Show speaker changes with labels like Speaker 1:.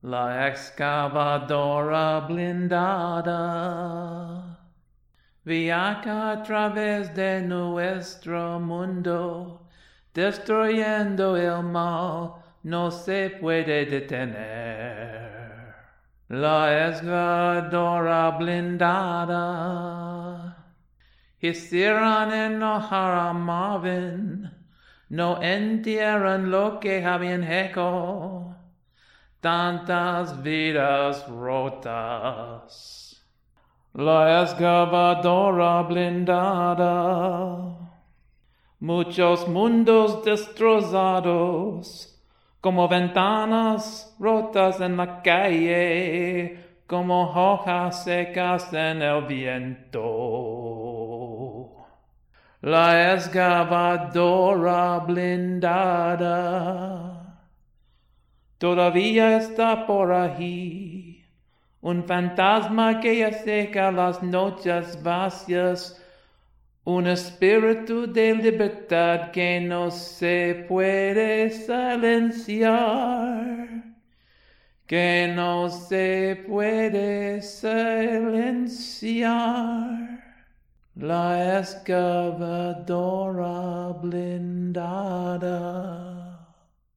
Speaker 1: La excavadora blindada viaja a través de nuestro mundo, destruyendo el mal, no se puede detener. La excavadora blindada hicieron enojar a Marvin, no entierran lo que habían hecho. Tantas vidas rotas. La excavadora blindada. Muchos mundos destrozados, como ventanas rotas en la calle, como hojas secas en el viento. La excavadora blindada todavía está por ahí, un fantasma que ya seca las noches vacías, un espíritu de libertad que no se puede silenciar, que no se puede silenciar. La excavadora blindada.